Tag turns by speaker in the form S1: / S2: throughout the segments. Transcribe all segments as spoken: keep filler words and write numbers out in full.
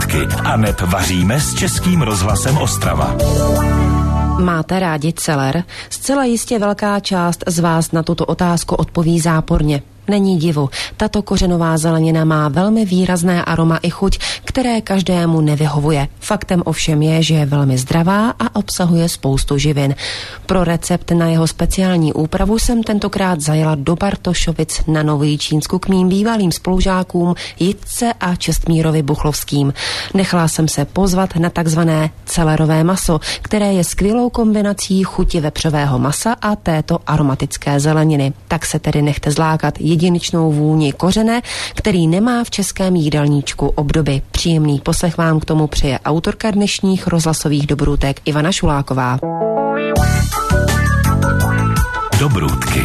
S1: Dobrůdky a neb vaříme s Českým rozhlasem Ostrava.
S2: Máte rádi celer? Zcela jistě velká část z vás na tuto otázku odpoví záporně. Není divu, tato kořenová zelenina má velmi výrazné aroma i chuť, které každému nevyhovuje. Faktem ovšem je, že je velmi zdravá a obsahuje spoustu živin. Pro recept na jeho speciální úpravu jsem tentokrát zajela do Bartošovic na Novojičínsku k mým bývalým spolužákům Jitce a Čestmírovi Buchlovským. Nechala jsem se pozvat na takzvané celerové maso, které je skvělou kombinací chuti vepřového masa a této aromatické zeleniny. Tak se tedy nechte zlákat jedinečnou vůni kořene, který nemá v českém jídelníčku obdoby. Příjemný poslech vám k tomu přeje autorka dnešních rozhlasových dobrůtek Ivana Šuláková.
S1: Dobrůdky.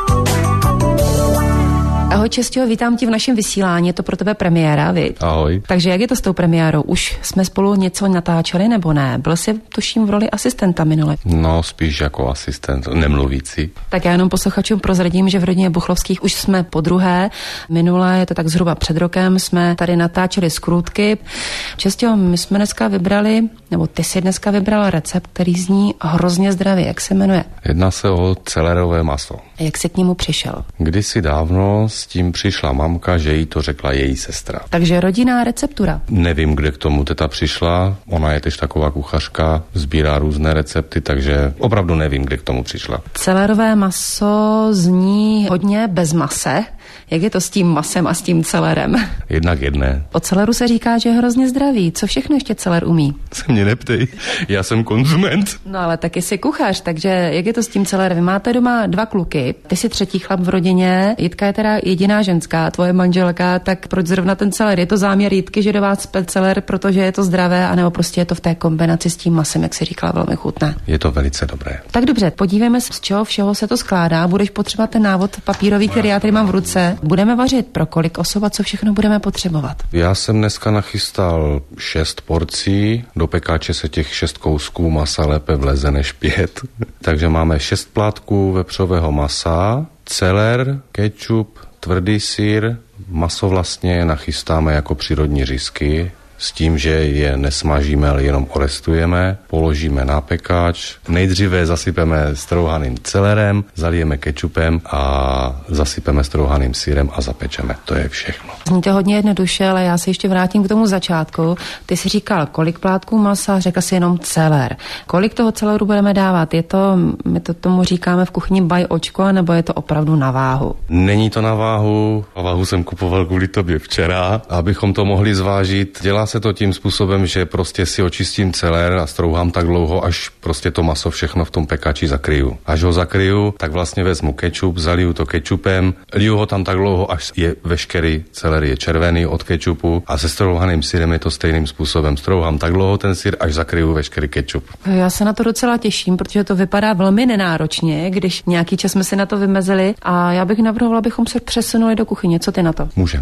S2: Ahoj Česťo, vítám tě v našem vysílání, je to pro tebe premiéra, viď?
S3: Ahoj.
S2: Takže jak je to s tou premiérou? Už jsme spolu něco natáčeli nebo ne? Byl jsi tuším v roli asistenta minule?
S3: No, spíš jako asistent, nemluvící.
S2: Tak já jenom posluchačům prozradím, že v rodině Buchlovských už jsme po druhé. Minule, je to tak zhruba před rokem, jsme tady natáčeli skrůtky. Česťo, my jsme dneska vybrali, nebo ty jsi dneska vybral recept, který zní hrozně zdravý. Jak se jmenuje?
S3: Jedná se o celerové maso.
S2: A jak jsi k němu přišel?
S3: Kdysi dávno s tím přišla mamka, že jí to řekla její sestra.
S2: Takže rodinná receptura.
S3: Nevím, kde k tomu teta přišla. Ona je tež taková kuchařka, sbírá různé recepty, takže opravdu nevím, kde k tomu přišla.
S2: Celerové maso zní hodně bez mase. Jak je to s tím masem a s tím celerem?
S3: Jednak jedné.
S2: O celeru se říká, že je hrozně zdravý. Co všechno ještě celer umí?
S3: Se mě neptej, já jsem konzument.
S2: No ale taky jsi kuchař, takže jak je to s tím celerem? Vy máte doma dva kluky, ty jsi třetí chlap v rodině, Jitka je teda jediná ženská, tvoje manželka, tak proč zrovna ten celer? Je to záměr Jitky, že do vás cpe celer, protože je to zdravé, anebo prostě je to v té kombinaci s tím masem, jak jsi říkala, velmi chutné?
S3: Je to velice dobré.
S2: Tak dobře, podívejme se, z čeho všeho se to skládá. Budeš potřebovat ten návod papírový, který já tady mám v ruce. Budeme vařit pro kolik osob a co všechno budeme potřebovat?
S3: Já jsem dneska nachystal šest porcí, do pekáče se těch šest kousků masa lépe vleze než pět. Takže máme šest plátků vepřového masa, celer, kečup, tvrdý sýr, maso vlastně nachystáme jako přírodní řízky, s tím, že je nesmažíme, ale jenom orestujeme, položíme na pekáč, nejdříve zasypeme strouhaným celerem, zalijeme kečupem a zasypeme strouhaným sýrem a zapečeme. To je všechno.
S2: Zní to hodně jednoduše, ale já se ještě vrátím k tomu začátku. Ty jsi říkal, kolik plátků masa, řekl jsi jenom celer. Kolik toho celeru budeme dávat? Je to, my to tomu říkáme v kuchyni baj očko, nebo je to opravdu na váhu?
S3: Není to na váhu. A váhu jsem kupoval kvůli tobě včera, abychom to mohli zvážit. Dělá se to tím způsobem, že prostě si očistím celer a strouhám tak dlouho, až prostě to maso všechno v tom pekáči zakryju. Až ho zakryju, tak vlastně vezmu kečup, zaliju to kečupem, liju ho tam tak dlouho, až je veškerý celer je červený od kečupu a se strouhaným syrem je to stejným způsobem. Strouhám tak dlouho ten syr, až zakryju veškerý kečup. Já
S2: se na to docela těším, protože to vypadá velmi nenáročně, když nějaký čas jsme si na to vymezili a já bych navrhovala, abychom se přesunuli do kuchyně. Co ty na to?
S3: Můžem.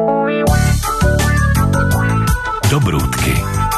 S1: Dobrůdky.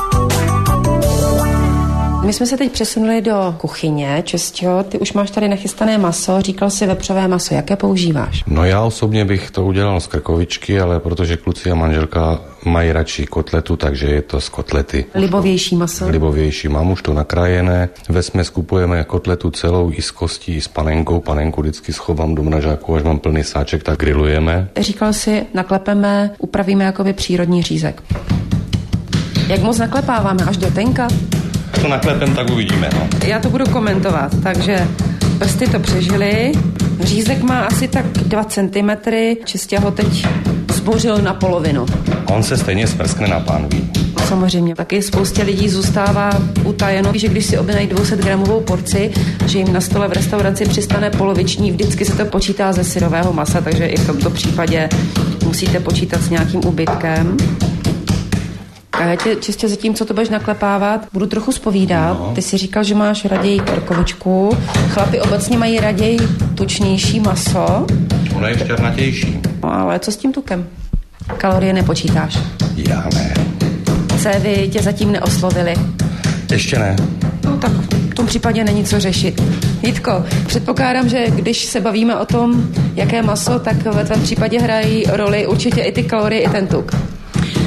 S2: My jsme se teď přesunuli do kuchyně. Česťo, ty už máš tady nachystané maso, říkal jsi vepřové maso. Jaké používáš?
S3: No já osobně bych to udělal z krkovičky, ale protože kluci a manželka mají radši kotletu, takže je to z kotlety.
S2: Libovější maso?
S3: Libovější. Mám už to nakrájené. Vesměs kupujeme kotletu celou i s kostí, i s panenkou. Panenku vždycky schovám do mražáku, až mám plný sáček, tak grillujeme.
S2: Říkal jsi, naklepeme, upravíme jakoby přírodní řízek. Jak moc naklepáváme? Až do tenka?
S3: To naklepem, tak uvidíme, no.
S2: Já to budu komentovat, takže prsty to přežily. Řízek má asi tak dva centimetry, Čistě ho teď zbořil na polovinu.
S3: On se stejně sprskne na pánví.
S2: Samozřejmě. Taky spoustě lidí zůstává utajeno, že když si objednají dvě stě gramovou porci, že jim na stole v restauraci přistane poloviční, vždycky se to počítá ze syrového masa, takže i v tomto případě musíte počítat s nějakým úbytkem. A já tě čistě zatím, co to budeš naklepávat, budu trochu zpovídat. No. Ty jsi říkal, že máš raději krkovičku. Chlapi obecně mají raději tučnější maso.
S3: Ono je šťavnatější.
S2: No ale co s tím tukem? Kalorie nepočítáš?
S3: Já ne.
S2: Cévy tě zatím neoslovily?
S3: Ještě ne.
S2: No tak v tom případě není co řešit. Jitko, předpokládám, že když se bavíme o tom, jaké maso, tak ve tvém případě hrají roli určitě i ty kalorie, i ten tuk.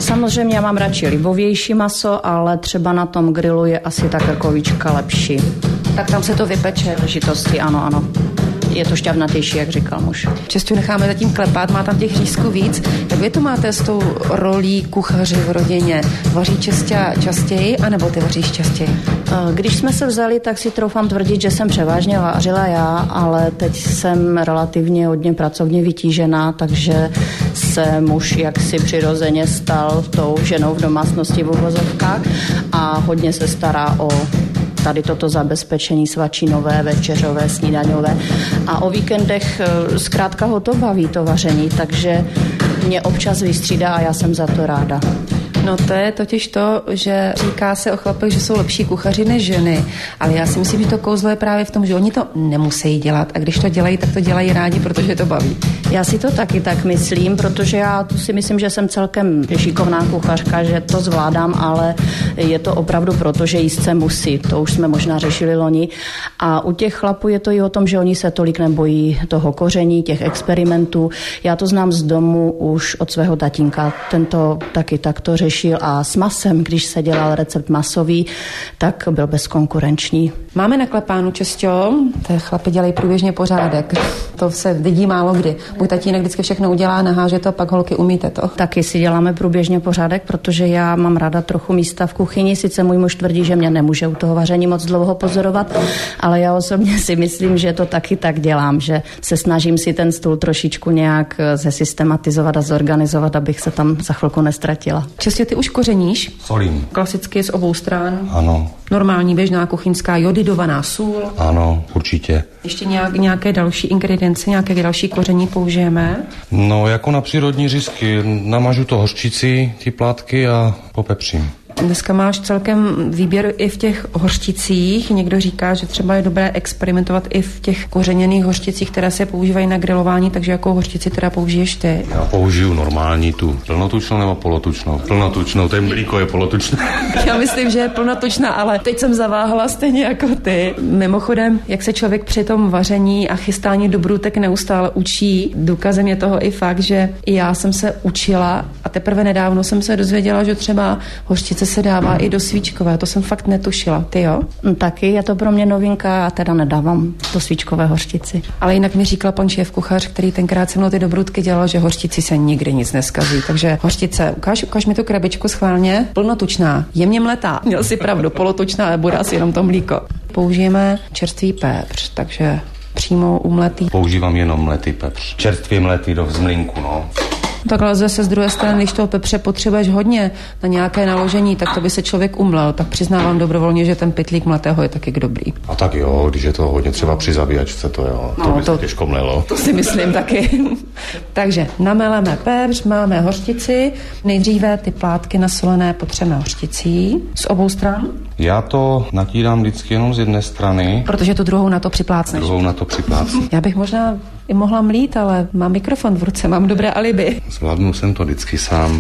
S4: Samozřejmě já mám radši libovější maso, ale třeba na tom grilu je asi ta krkovička lepší.
S2: Tak tam se to vypeče.
S4: Žitosti, ano, ano. Je to šťavnatější, jak říkal muž.
S2: Čestu necháme zatím klepat, má tam těch řízků víc. Jak vy to máte s tou rolí kuchaři v rodině? Vaří Česťa častěji, anebo ty vaříš častěji?
S4: Když jsme se vzali, tak si troufám tvrdit, že jsem převážně vařila já, ale teď jsem relativně hodně pracovně vytížená, takže se muž jaksi přirozeně stal tou ženou v domácnosti v uvozovkách a hodně se stará o tady toto zabezpečení svačinové, večeřové, snídaňové. A o víkendech zkrátka ho to baví, to vaření, takže mě občas vystřídá a já jsem za to ráda.
S2: No to je totiž to, že říká se o chlapech, že jsou lepší kuchaři než ženy, ale já si myslím, že to kouzlo je právě v tom, že oni to nemusí dělat a když to dělají, tak to dělají rádi, protože to baví.
S4: Já si to taky tak myslím, protože já tu si myslím, že jsem celkem šikovná kuchařka, že to zvládám, ale je to opravdu proto, že jíst se musí. To už jsme možná řešili loni. A u těch chlapů je to i o tom, že oni se tolik nebojí toho koření, těch experimentů. Já to znám z domu už od svého tatínka. Ten to taky takto řešil a s masem, když se dělal recept masový, tak byl bezkonkurenční.
S2: Máme naklepánu, Česťo, ty chlapi dělají průběžně pořádek. To se vidí málo kdy. Můj tatínek vždycky všechno udělá, naháže to, pak holky umíte to.
S4: Taky si děláme průběžně pořádek, protože já mám ráda trochu místa v kuchyni. Sice můj muž tvrdí, že mě nemůže u toho vaření moc dlouho pozorovat, ale já osobně si myslím, že to taky tak dělám, že se snažím si ten stůl trošičku nějak zesystematizovat a zorganizovat, abych se tam za chvilku nestratila.
S2: Čestě, ty už kořeníš?
S3: Solím.
S2: Klasicky z obou stran?
S3: Ano.
S2: Normální běžná kuchyňská jodidovaná sůl?
S3: Ano, určitě.
S2: Ještě nějak, nějaké další ingredience, nějaké další koření použijeme?
S3: No, jako na přírodní řízky. Namažu to hořčicí, ty plátky a popepřím.
S2: Dneska máš celkem výběr i v těch hořčicích. Někdo říká, že třeba je dobré experimentovat i v těch kořeněných hořčicích, které se používají na grilování, takže jakou hořčici teda použiješ ty?
S3: Já použiju normální tu plnotučnou nebo polotučnou. Plnotučnou, ten mlíko je polotučné.
S2: Já myslím, že je plnotučná, ale teď jsem zaváhala stejně jako ty. Mimochodem, jak se člověk při tom vaření a chystání do brůtek neustále učí, důkazem je toho i fakt, že i já jsem se učila a teprve nedávno jsem se dozvěděla, že třeba hořčice se dává i do svíčkové, to jsem fakt netušila. Ty jo?
S4: Taky je to pro mě novinka a teda nedávám do svíčkové hořčici.
S2: Ale jinak mi říkal pan šéf kuchař, který tenkrát se mnou ty dobrůdky dělal, že hořčici se nikdy nic neskazí. Takže hořčice, ukáž, ukáž mi tu krabičku schválně. Plnotučná, jemně mletá. Měl si pravdu, polotučná, ale bude asi jenom to mlíko. Použijeme čerstvý pepř, takže přímo umletý.
S3: Používám jenom mletý pepř. Čerstvě mletý do vzmlinku, no.
S2: Takhle zase z druhé strany, když toho pepře potřebuješ hodně na nějaké naložení, tak to by se člověk umlel. Tak přiznávám dobrovolně, že ten pytlík mletého je taky dobrý.
S3: A tak jo, když je to hodně třeba při zabíjačce, to jo, to
S2: no,
S3: by
S2: to,
S3: se těžko mlelo.
S2: To si myslím taky. Takže nameleme pepř, máme hořčici, nejdříve ty plátky nasolené potřeme hořčicí z obou stran.
S3: Já to natírám vždycky jenom z jedné strany.
S2: Protože tu druhou na to připlácneš.
S3: Druhou na to připlácnu.
S2: Já bych možná i mohla mlít, ale mám mikrofon v ruce, mám dobré alibi.
S3: Zvládnu jsem to vždycky sám.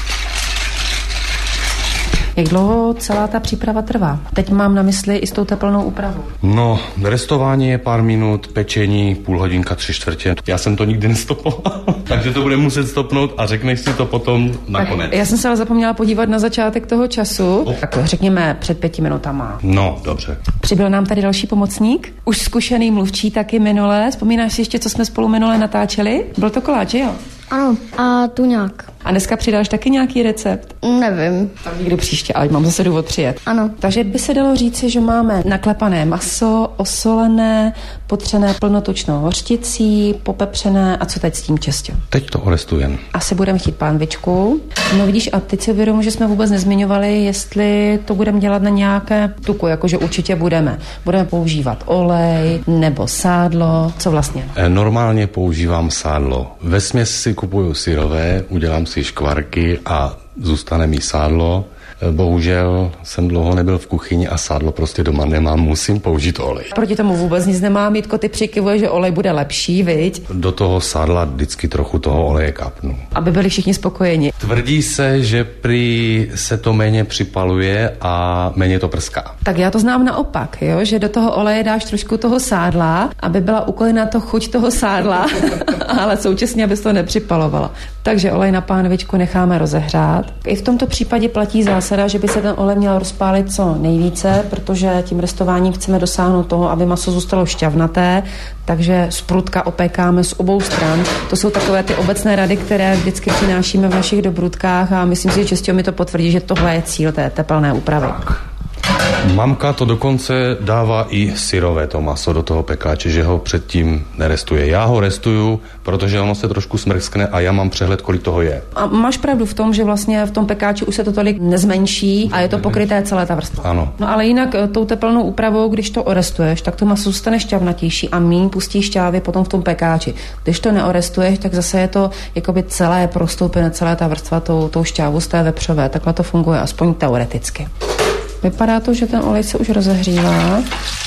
S2: Jak dlouho celá ta příprava trvá? Teď mám na mysli i s tou teplnou úpravou.
S3: No, restování je pár minut, pečení, půl hodinka, tři čtvrtě. Já jsem to nikdy nestopoval, takže to bude muset stopnout a řekneš si to potom nakonec.
S2: Já jsem se ale zapomněla podívat na začátek toho času. Oh. Tak řekněme před pěti minutama.
S3: No, dobře.
S2: Přibyl nám tady další pomocník, už zkušený mluvčí taky minule. Vzpomínáš si ještě, co jsme spolu minule natáčeli? Byl to koláč, jo?
S5: Ano, a tuňák.
S2: A dneska přidáš taky nějaký recept?
S5: Nevím.
S2: Tak někdy příště, ale mám zase důvod přijet.
S5: Ano.
S2: Takže by se dalo říci, že máme naklepané maso, osolené, potřené plnotučnou hořčicí, popepřené a co teď s tím, Čestě?
S3: Teď to orestujem.
S2: Asi budeme chtít pánvičku. No vidíš, a teď si uvědomuji, že jsme vůbec nezmiňovali, jestli to budeme dělat na nějaké tuku, jakože určitě budeme. Budeme používat olej nebo sádlo, co vlastně?
S3: Normálně používám sádlo. Vesměs si kupuju syrové, udělám si škvarky a zůstane mi sádlo. Bohužel jsem dlouho nebyl v kuchyni a sádlo prostě doma nemám, musím použít olej.
S2: Proti tomu vůbec nic nemám, Jitko, ty přikivuje, že olej bude lepší, viď?
S3: Do toho sádla vždycky trochu toho oleje kapnu.
S2: Aby byli všichni spokojeni.
S3: Tvrdí se, že prý se to méně připaluje a méně to prská.
S2: Tak já to znám naopak, jo? Že do toho oleje dáš trošku toho sádla, aby byla ukojena to chuť toho sádla, ale současně, aby se to nepřipalovalo. Takže olej na pánvičku necháme rozehřát. I v tomto případě platí zásada, že by se ten olej měl rozpálit co nejvíce, protože tím restováním chceme dosáhnout toho, aby maso zůstalo šťavnaté, takže sprutka opékáme z obou stran. To jsou takové ty obecné rady, které vždycky přinášíme v našich dobrutkách a myslím si, že Česťo mi to potvrdí, že tohle je cíl té tepelné úpravy.
S3: Mamka to dokonce dává i syrové to maso do toho pekáče, že ho předtím nerestuje. Já ho restuju, protože ono se trošku smrskne a já mám přehled, kolik toho je.
S2: A máš pravdu v tom, že vlastně v tom pekáči už se to tolik nezmenší a je to pokryté celé ta vrstva.
S3: Ano.
S2: No ale jinak tou tepelnou úpravou, když to orestuješ, tak to maso zůstane šťavnatější a míň pustí šťávy potom v tom pekáči. Když to neorestuješ, tak zase je to jakoby celé prostoupené, celá ta vrstva tou, tou šťávu z té vepřové. Takhle to funguje, aspoň teoreticky. Vypadá to, že ten olej se už rozehřívá.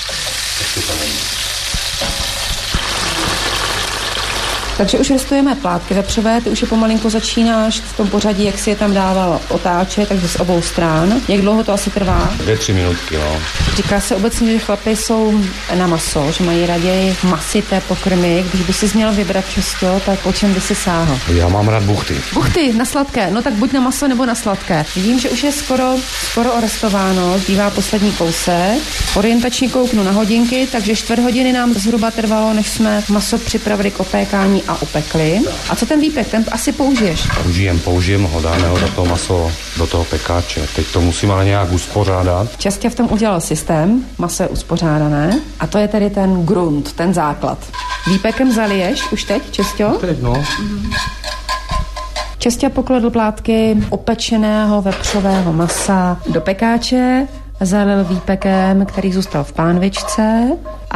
S2: Takže už restujeme plátky vepřové, ty už je pomalinko začínáš v tom pořadí, jak si je tam dával otáčet, takže z obou stran. Jak dlouho to asi trvá?
S3: Dvě, tři minutky, no.
S2: Říká se obecně, že chlapi jsou na maso, že mají raději masité pokrmy. Když by si měl vybrat často, tak po čem by si sáhl?
S3: Já mám rád buchty.
S2: Buchty na sladké, no tak buď na maso nebo na sladké. Vidím, že už je skoro, skoro orestováno, zbývá poslední kousek. Orientačně kouknu na hodinky, takže čtvrt hodiny nám zhruba trvalo, než jsme maso připravili k opékání a upekli. A co ten výpek, ten asi použiješ?
S3: Použijem, použijem ho, dáme ho do toho maso, do toho pekáče. Teď to musím ale nějak uspořádat.
S2: Čestě v tom udělal systém, maso je uspořádané a to je tedy ten grunt, ten základ. Výpekem zaliješ už teď, Česťo?
S3: Teď, no.
S2: Čestě pokladl plátky opečeného vepřového masa do pekáče, zalil výpekem, který zůstal v pánvičce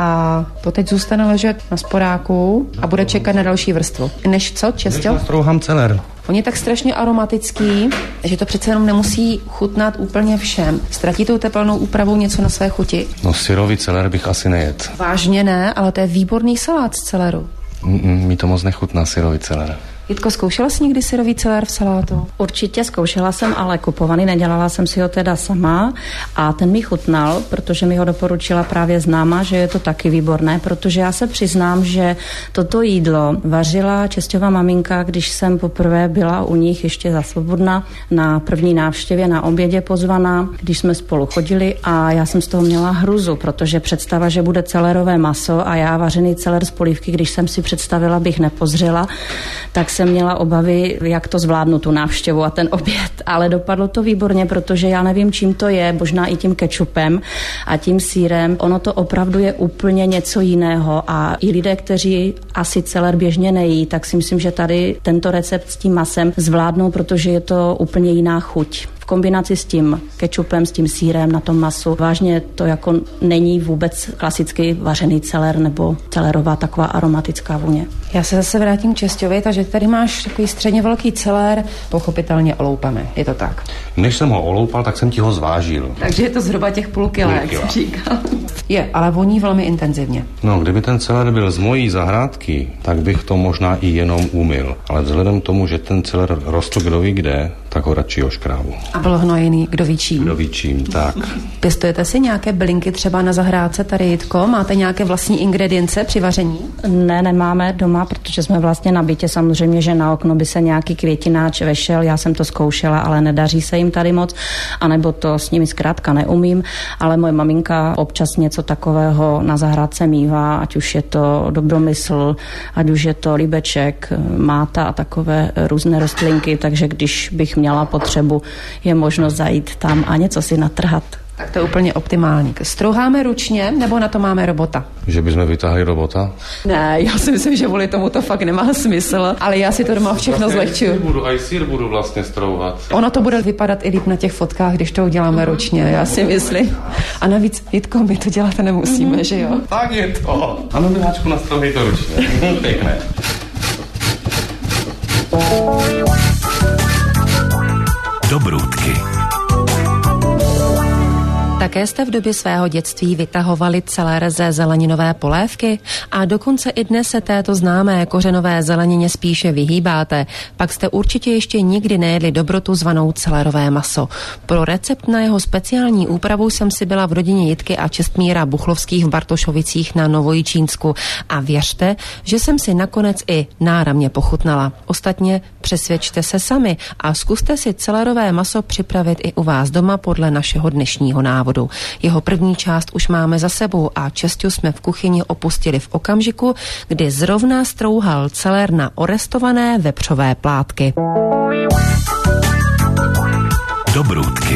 S2: a to teď zůstane ležet na sporáku a bude čekat na další vrstvu. Než co, Česťo?
S3: Než nastrouhám celer.
S2: On je tak strašně aromatický, že to přece jenom nemusí chutnat úplně všem. Ztratí tou tepelnou úpravou něco na své chuti?
S3: No syrový celer bych asi nejet.
S2: Vážně ne, ale to je výborný salát z celeru.
S3: Mm, mi to moc nechutná syrový celer.
S2: Jitko, zkoušela jsi někdy syrový celer v salátu?
S4: Určitě zkoušela jsem, ale kupovaný, nedělala jsem si ho teda sama a ten mi chutnal, protože mi ho doporučila právě známa, že je to taky výborné, protože já se přiznám, že toto jídlo vařila Česťová maminka, když jsem poprvé byla u nich ještě za Svobodna na první návštěvě, na obědě pozvaná, když jsme spolu chodili a já jsem z toho měla hruzu, protože představa, že bude celerové maso a já vařený celer z polívky, když jsem si představila, bych nepozřela, tak jsem měla obavy, jak to zvládnu tu návštěvu a ten oběd, ale dopadlo to výborně, protože já nevím, čím to je, možná i tím kečupem a tím sýrem. Ono to opravdu je úplně něco jiného a i lidé, kteří asi celer běžně nejí, tak si myslím, že tady tento recept s tím masem zvládnou, protože je to úplně jiná chuť. V kombinaci s tím kečupem, s tím sýrem na tom masu. Vážně to jako není vůbec klasický vařený celer nebo celerová taková aromatická vůně.
S2: Já se zase vrátím k Česťovi, takže tady máš takový středně velký celer, pochopitelně oloupaný. Je to tak?
S3: Než jsem ho oloupal, tak jsem ti ho zvážil.
S2: Takže je to zhruba těch půl kila, jak jsi říkal. Je, ale voní velmi intenzivně.
S3: No, kdyby ten celer byl z mojí zahrádky, tak bych to možná i jenom umyl. Ale vzhledem k tomu, že ten celer rostl kdo ví kde, tak ho radši oškrávu.
S2: A byl hnojený kdo ví čím?
S3: Kdo ví čím, tak.
S2: Pěstujete si nějaké bylinky třeba na zahrádce tady, Jitko? Máte nějaké vlastní ingredience při vaření?
S4: Ne, nemáme doma, protože jsme vlastně na bytě. Samozřejmě, že na okno by se nějaký květináč vešel. Já jsem to zkoušela, ale nedaří se jim tady moc. A nebo to s nimi zkrátka neumím. Ale moje maminka občas něco takového na zahrádce mívá, ať už je to dobromysl, ať už je to líbeček, máta a takové různé rostlinky. Takže když bych měla potřebu, je možnost zajít tam a něco si natrhat.
S2: Tak to je úplně optimální. Strouháme ručně, nebo na to máme robota?
S3: Že bychom vytáhli robota?
S2: Ne, já si myslím, že vůli tomu to fakt nemá smysl, ale já si to doma všechno
S3: vlastně
S2: zlehčuju.
S3: Budu, a i sír budu vlastně strouhat.
S2: Ono to bude vypadat i líp na těch fotkách, když to uděláme ručně, já si myslím. A navíc, Jitko, my to dělat nemusíme, že jo?
S3: Tak je to. Ano, miláčku, nastrouhej to ručně. Pěkné.
S1: Dobrůdky.
S2: Také jste v době svého dětství vytahovali celer ze zeleninové polévky a dokonce i dnes se této známé kořenové zelenině spíše vyhýbáte. Pak jste určitě ještě nikdy nejedli dobrotu zvanou celerové maso. Pro recept na jeho speciální úpravu jsem si byla v rodině Jitky a Čestmíra Buchlovských v Bartošovicích na Novojičínsku a věřte, že jsem si nakonec i náramně pochutnala. Ostatně přesvědčte se sami a zkuste si celerové maso připravit i u vás doma podle našeho dnešního návodu. Jeho první část už máme za sebou a Česťu jsme v kuchyni opustili v okamžiku, kdy zrovna strouhal celer na orestované vepřové plátky.
S1: Dobrůdky.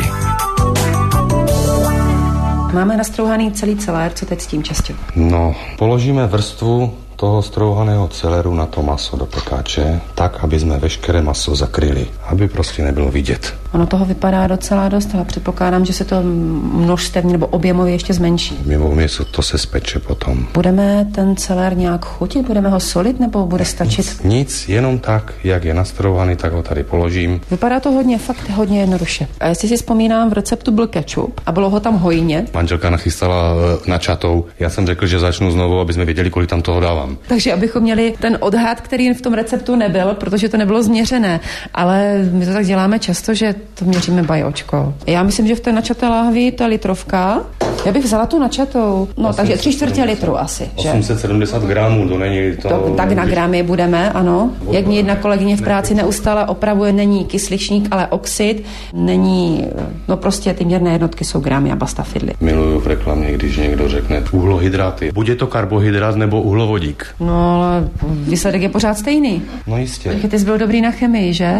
S2: Máme nastrouhaný celý celér, co teď s tím, Česťo?
S3: No, položíme vrstvu toho strouhaného celeru na to maso do pekáče, tak, aby jsme veškeré maso zakryli, aby prostě nebylo vidět.
S2: Ono toho vypadá docela dost, ale předpokládám, že se to množstevně nebo objemově ještě zmenší.
S3: Mimo mě to se speče potom.
S2: Budeme ten celér nějak chutit? Budeme ho solit nebo bude stačit?
S3: Nic, nic, jenom tak, jak je nastrouhaný, tak ho tady položím.
S2: Vypadá to hodně, fakt hodně jednoduše. A jestli si vzpomínám, v receptu byl kečup a bylo ho tam hojně.
S3: Manželka nachystala načatou. Já jsem řekl, že začnu znovu, aby jsme věděli, kolik tam toho dávám.
S2: Takže abychom měli ten odhad, který v tom receptu nebyl, protože to nebylo změřené. Ale my to tak děláme často, že to měříme bajočko. Já myslím, že v té načaté láhvi ta litrovka, já bych vzala tu načatou, no takže tři čtvrtě litru asi. Že?
S3: osm set sedmdesát gramů, to není to...
S2: to tak na gramy budeme, ano. Jak mě jedna kolegyně v práci neustále opravuje, není kysličník, ale oxid, není, no prostě ty měrné jednotky jsou gramy a basta fidli.
S3: Miluju v reklamě, když někdo řekne uhlohydraty. Buď je to karbohydrát nebo uhlovodík.
S2: No, ale výsledek je pořád stejný.
S3: No jistě.
S2: Takže ty jsi byl dobrý na chemii, že?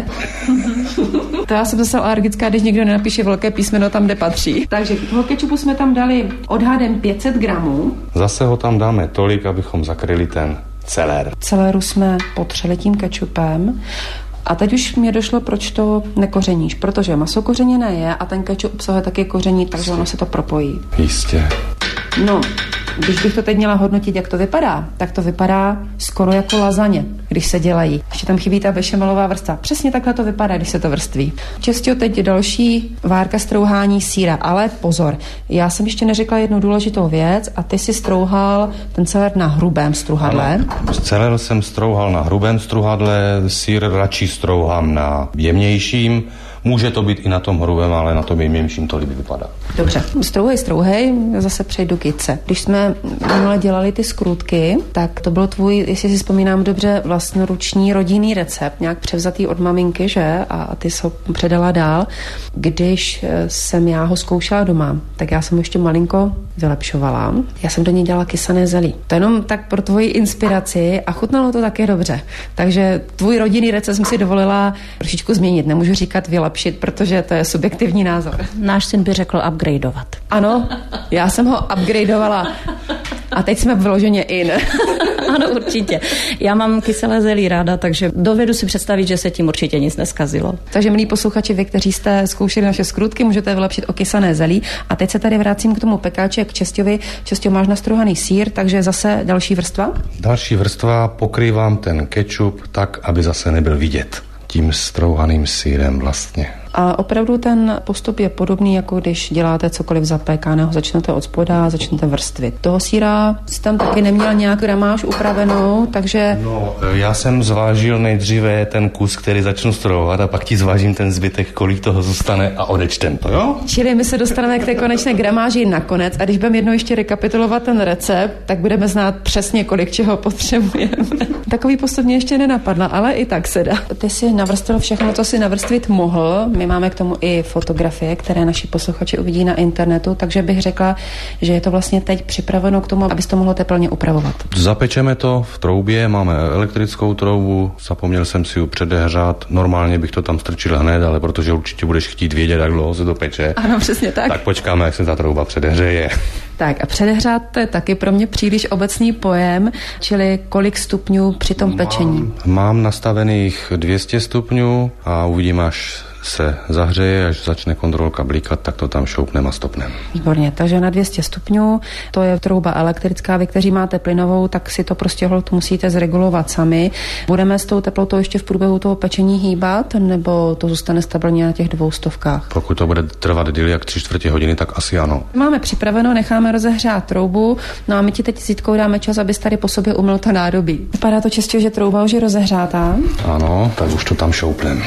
S2: To já jsem zase alergická, když někdo nenapíše velké písmeno tam, kde patří. Takže toho kečupu jsme tam dali odhadem pět set gramů.
S3: Zase ho tam dáme tolik, abychom zakryli ten celér.
S2: Celéru jsme potřeli tím kečupem. A teď už mě došlo, proč to nekořeníš. Protože maso kořeněné je a ten kečup obsahuje taky koření, takže ono se to propojí.
S3: Jistě.
S2: No, když bych to teď měla hodnotit, jak to vypadá, tak to vypadá skoro jako lazaně, když se dělají. Ještě tam chybí ta bešamelová vrstva. Přesně takhle to vypadá, když se to vrství. Čestě teď další várka strouhání sýra, ale pozor, já jsem ještě neřekla jednu důležitou věc a ty si strouhal ten celer na hrubém struhadle.
S3: Celer jsem strouhal na hrubém struhadle, sýr radši strouhám na jemnějším. Může to být i na tom hrubém, ale na tom jemnějším to líbí vypadá.
S2: Dobře, strouhej, strouhej, zase přejdu k Jitce. Když jsme minule dělali ty skrůtky, tak to byl tvůj, jestli si vzpomínám dobře, vlastnoruční rodinný recept, nějak převzatý od maminky, že? A ty jsi ho předala dál. Když jsem já ho zkoušela doma, tak já jsem ho ještě malinko vylepšovala. Já jsem do něj dělala kysané zelí. To jenom tak pro tvoji inspiraci a chutnalo to také dobře. Takže tvůj rodinný recept jsem si dovolila trošičku změnit. Nemůžu říkat vylepšit, protože to je subjektivní názor.
S4: Náš syn by řekl upgradeovat.
S2: Ano, já jsem ho upgradeovala a teď jsme vyloženě in.
S4: Ano, určitě. Já mám kyselé zelí ráda, takže dovedu si představit, že se tím určitě nic neskazilo.
S2: Takže milí posluchači, vy, kteří jste zkoušeli naše skrutky, můžete vylepšit o kysané zelí. A teď se tady vracím k tomu pekáči, k Česťovi. Česťo, máš nastrouhaný sýr, takže zase další vrstva?
S3: Další vrstva, pokrývám ten kečup tak, aby zase nebyl vidět. Tím strouhaným sýrem vlastně.
S2: A opravdu ten postup je podobný, jako když děláte cokoliv zapékaného. Začnete od spoda a začnete vrstvit. Toho sýra jsi tam taky neměl nějak gramáž upravenou, takže...
S3: No, já jsem zvážil nejdříve ten kus, který začnu strouhat a pak ti zvážím ten zbytek, kolik toho zůstane a odečtem to, jo?
S2: Čili my se dostaneme k té konečné gramáži nakonec a když budeme jednou ještě rekapitulovat ten recept, tak budeme znát přesně, kolik čeho potřebujeme. Takový postup mě ještě nenapadla, ale i tak se dá. Ty si navrstvil všechno, co si navrstvit mohl. My máme k tomu i fotografie, které naši posluchači uvidí na internetu, takže bych řekla, že je to vlastně teď připraveno k tomu, abys to mohlo teplně upravovat.
S3: Zapečeme to v troubě, máme elektrickou troubu, zapomněl jsem si ji předehřát, normálně bych to tam strčil hned, ale protože určitě budeš chtít vědět, jak dlouho se to peče.
S2: Ano, přesně tak.
S3: Tak počkáme, jak se ta trouba předehřeje.
S2: Tak a předehřát to je taky pro mě příliš obecný pojem, čili kolik stupňů při tom pečení?
S3: Mám, mám nastavených dvě stě stupňů a uvidím, až se zahřeje, až začne kontrolka blikat, tak to tam šoupneme a stopneme.
S2: Výborně, takže na dvě stě stupňů, to je trouba elektrická, vy, kteří máte plynovou, tak si to prostě holt musíte zregulovat sami. Budeme s tou teplotou ještě v průběhu toho pečení hýbat, nebo to zůstane stabilně na těch dvou stovkách?
S3: Pokud to bude trvat díl jak tři čtvrtě hodiny, tak asi ano.
S2: Máme připraveno, necháme rozehřát troubu, no a my ti teď s Jitkou dáme čas, abys tady po sobě umyl to nádobí. Vypadá to čistě, že trouba už je rozehřátá?
S3: Ano, tak už to tam šoupnem.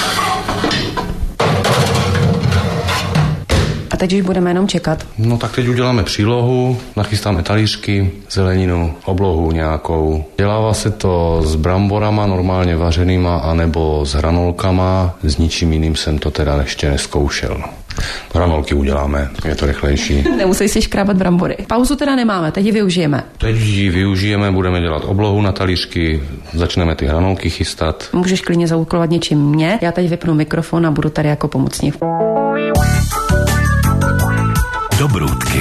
S2: A teď už budeme jenom čekat.
S3: No tak teď uděláme přílohu, nachystáme talířky, zeleninu, oblohu nějakou. Dělává se to s bramborama normálně vařenýma anebo s hranolkama. S ničím jiným jsem to teda ještě neskoušel. Hranolky uděláme, je to rychlejší.
S2: Nemusíš si škrábat brambory. Pauzu teda nemáme, teď ji využijeme.
S3: Teď ji využijeme, budeme dělat oblohu na talířky, začneme ty hranolky chystat.
S2: Můžeš klidně zaúkolovat něčím mě, já teď vypnu mikrofon a budu tady jako pomocník.
S1: Dobrůdky.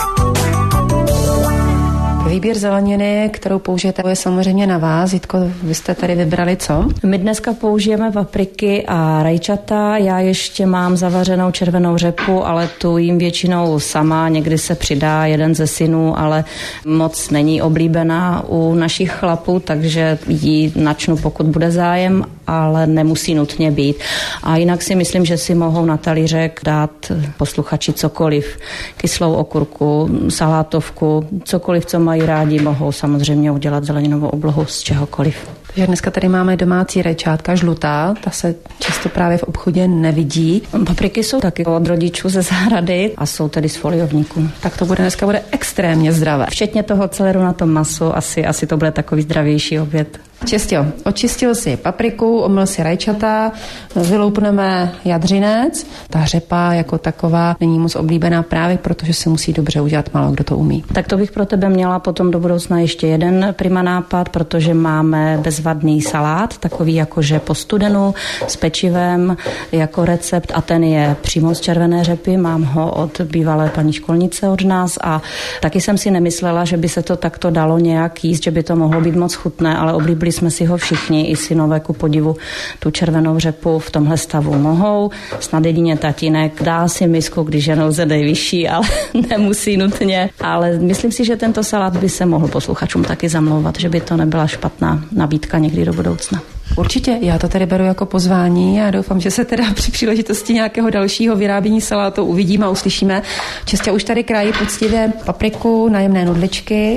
S2: Výběr zeleniny, kterou použijete, je samozřejmě na vás. Jitko, vy jste tady vybrali co?
S4: My dneska použijeme papriky a rajčata. Já ještě mám zavařenou červenou řepu, ale tu jím většinou sama. Někdy se přidá jeden ze synů, ale moc není oblíbená u našich chlapů, takže ji načnu, pokud bude zájem, ale nemusí nutně být. A jinak si myslím, že si mohou na talířek dát posluchači cokoliv. Kyslou okurku, salátovku, cokoliv, co mají rádi, mohou samozřejmě udělat zeleninovou oblohu z čehokoliv.
S2: Takže dneska tady máme domácí rajčátka žlutá, ta se často právě v obchodě nevidí.
S4: Papriky jsou taky od rodičů ze zahrady a jsou tedy z foliovníků.
S2: Tak to bude dneska bude extrémně zdravé.
S4: Včetně toho celeru na tom masu, asi, asi to bude takový zdravější oběd.
S2: Čistě, očistil si papriku, omyl si rajčata, vyloupneme jadřinec. Ta řepa jako taková není moc oblíbená právě proto, že si musí dobře udělat, málo kdo to umí.
S4: Tak to bych pro tebe měla potom do budoucna ještě jeden prima nápad, protože máme bezvadný salát, takový jakože po studenu s pečivem jako recept a ten je přímo z červené řepy, mám ho od bývalé paní školnice od nás a taky jsem si nemyslela, že by se to takto dalo nějak jíst, že by to mohlo být moc chutné, ale oblíbili jsme si ho všichni, i synové ku podivu tu červenou řepu v tomhle stavu mohou. Snad jedině tatínek dá si misku, když je nouze nejvyšší, ale nemusí nutně. Ale myslím si, že tento salát by se mohl posluchačům taky zamlouvat, že by to nebyla špatná nabídka někdy do budoucna.
S2: Určitě, já to tady beru jako pozvání a doufám, že se teda při příležitosti nějakého dalšího vyrábění salátu uvidíme a uslyšíme. Čestě už tady krájí poctivě papriku, najemné nudličky.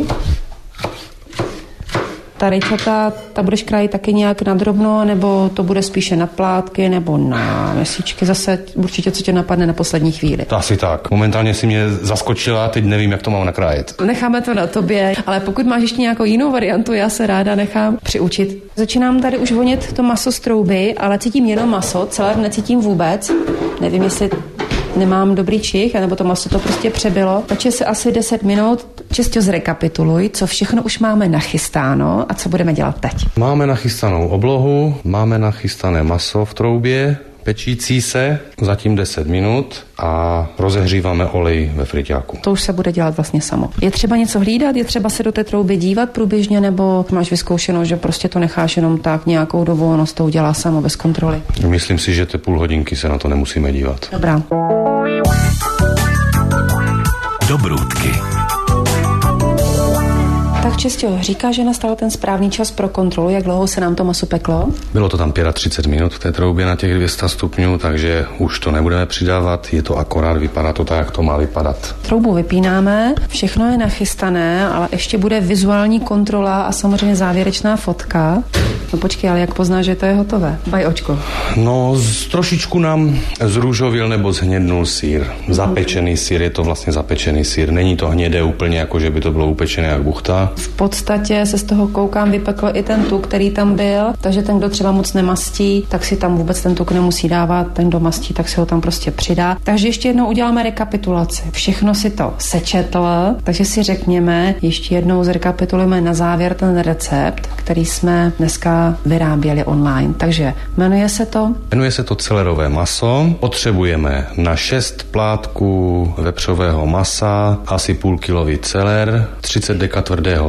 S2: Ta rajčata, ta budeš krájit taky nějak nadrobno, nebo to bude spíše na plátky, nebo na mesíčky, zase určitě, co tě napadne na poslední chvíli.
S3: To asi tak. Momentálně si mě zaskočila, teď nevím, jak to mám nakrájet.
S2: Necháme to na tobě, ale pokud máš ještě nějakou jinou variantu, já se ráda nechám přiučit. Začínám tady už vonit to maso z trouby, ale cítím jenom maso, celé necítím vůbec. Nevím, jestli nemám dobrý čich, nebo to maso to prostě přebylo. Takže se asi deset minut čistě zrekapituluj, co všechno už máme nachystáno a co budeme dělat teď.
S3: Máme nachystanou oblohu, máme nachystané maso v troubě, pečící se, zatím deset minut a rozehříváme olej ve friťáku.
S2: To už se bude dělat vlastně samo. Je třeba něco hlídat, je třeba se do té trouby dívat průběžně, nebo máš vyzkoušeno, že prostě to necháš jenom tak nějakou dobu, ono to udělá samo bez kontroly?
S3: Myslím si, že ty půl hodinky se na to nemusíme dívat.
S2: Dobrá.
S1: Dobrůdky.
S2: Tak Česťo, říká, že nastal ten správný čas pro kontrolu, jak dlouho se nám to maso peklo?
S3: Bylo to tam třicet pět minut v té troubě na těch dvě stě stupňů, takže už to nebudeme přidávat, je to akorát, vypadá to tak, jak to má vypadat.
S2: Troubu vypínáme, všechno je nachystané, ale ještě bude vizuální kontrola a samozřejmě závěrečná fotka. No počkej, ale jak poznáš, že to je hotové? Baj očko.
S3: No, z, trošičku nám zrůžovil nebo zhnědnul sýr. Zapečený sýr, je to vlastně zapečený sýr. Není to hnědé úplně, jako že by to bylo upečené jak buchta.
S2: V podstatě se z toho koukám vypekl i ten tuk, který tam byl, takže ten, kdo třeba moc nemastí, tak si tam vůbec ten tuk nemusí dávat, ten, kdo mastí, tak si ho tam prostě přidá. Takže ještě jednou uděláme rekapitulaci. Všechno si to sečetl, takže si řekněme, ještě jednou zrekapitulujeme na závěr ten recept, který jsme dneska vyráběli online. Takže jmenuje se to?
S3: Jmenuje se to celerové maso. Potřebujeme na šest plátků vepřového masa, asi půl kilový celer, třicet deka tvrdého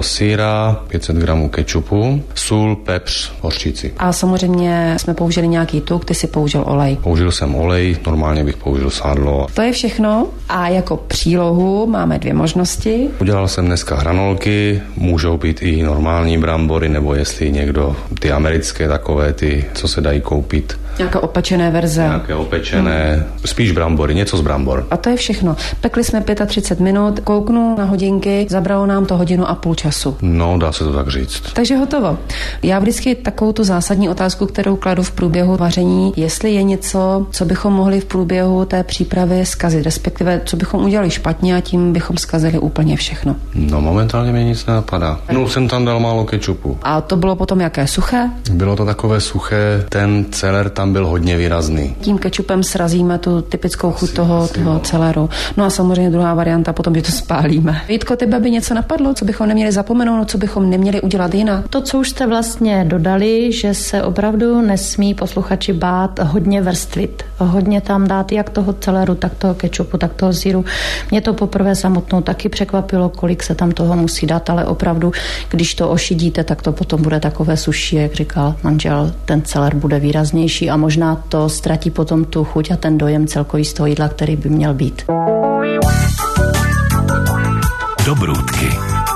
S3: sýra, pět set gramů kečupu, sůl, pepř, hořčici.
S2: A samozřejmě jsme použili nějaký tuk, ty si použil olej.
S3: Použil jsem olej, normálně bych použil sádlo.
S2: To je všechno a jako přílohu máme dvě možnosti.
S3: Udělal jsem dneska hranolky, můžou být i normální brambory, nebo jestli někdo ty americké takové, ty, co se dají koupit.
S2: Nějaké opečené verze.
S3: Nějaké opečené, hmm. spíš brambory, něco z brambor.
S2: A to je všechno. Pekli jsme třicet pět minut, kouknu na hodinky, zabralo nám to hodinu a půl času.
S3: No, dá se to tak říct.
S2: Takže hotovo. Já vždycky takovou tu zásadní otázku, kterou kladu v průběhu vaření, jestli je něco, co bychom mohli v průběhu té přípravy zkazit, respektive co bychom udělali špatně a tím bychom zkazili úplně všechno.
S3: No, momentálně mi nic nenapadá. No, jsem tam dal málo kečupu.
S2: A to bylo potom jaké? Suché?
S3: Bylo to takové suché, ten celer tam byl hodně výrazný.
S2: Tím kečupem srazíme tu typickou chuť toho, toho celeru. No a samozřejmě druhá varianta potom, že to spálíme. Jitko, tebe by něco napadlo, co bychom neměli zapomenout, co bychom neměli udělat jinak?
S4: To, co už jste vlastně dodali, že se opravdu nesmí posluchači bát hodně vrstvit. Hodně tam dát jak toho celeru, tak toho kečupu, tak toho sýru. Mě to poprvé samotnou taky překvapilo, kolik se tam toho musí dát, ale opravdu, když to ošidíte, tak to potom bude takové suší, jak říkal manžel, ten celer bude výraznější a možná to ztratí potom tu chuť a ten dojem celkový z toho jídla, který by měl být.
S1: Dobrůdky.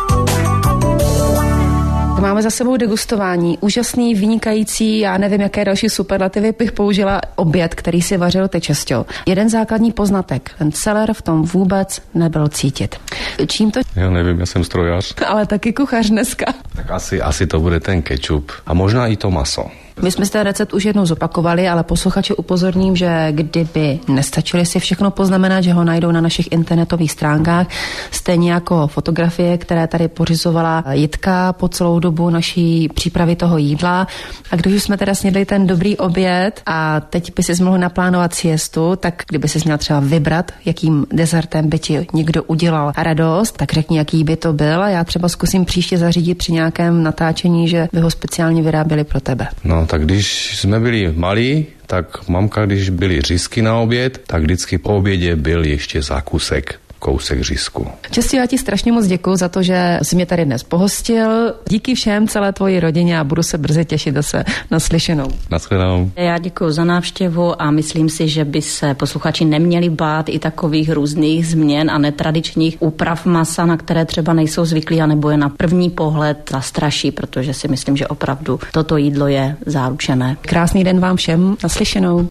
S2: Máme za sebou degustování. Úžasný, vynikající, já nevím, jaké další superlativy bych použila, oběd, který si vařil ty Česťo. Jeden základní poznatek. Ten celer v tom vůbec nebyl cítit. Čím to?
S3: Já nevím, já jsem strojař.
S2: Ale taky kuchař dneska.
S3: Tak asi, asi to bude ten kečup. A možná i to maso.
S2: My jsme si ten recept už jednou zopakovali, ale posluchače upozorním, že kdyby nestačili si všechno poznamenat, že ho najdou na našich internetových stránkách, stejně jako fotografie, které tady pořizovala Jitka po celou dobu naší přípravy toho jídla. A když už jsme teda snědli ten dobrý oběd a teď by si mohl naplánovat siestu, tak kdyby si měl třeba vybrat, jakým dezertem by ti někdo udělal radost, tak řekni, jaký by to byl a já třeba zkusím příště zařídit při nějakém natáčení, že by ho speciálně vyráběli pro tebe.
S3: No, tak když jsme byli malí, tak mamka, když byly řízky na oběd, tak vždycky po obědě byl ještě zákusek. Kousek řízku.
S2: Čestě, já ti strašně moc děkuju za to, že jsi mě tady dnes pohostil. Díky všem, celé tvoji rodině a budu se brzy těšit zase naslyšenou.
S3: Nashledanou.
S4: Já děkuju za návštěvu a myslím si, že by se posluchači neměli bát i takových různých změn a netradičních úprav masa, na které třeba nejsou zvyklí, anebo je na první pohled zastraší, protože si myslím, že opravdu toto jídlo je záručené.
S2: Krásný den vám všem, naslyšenou.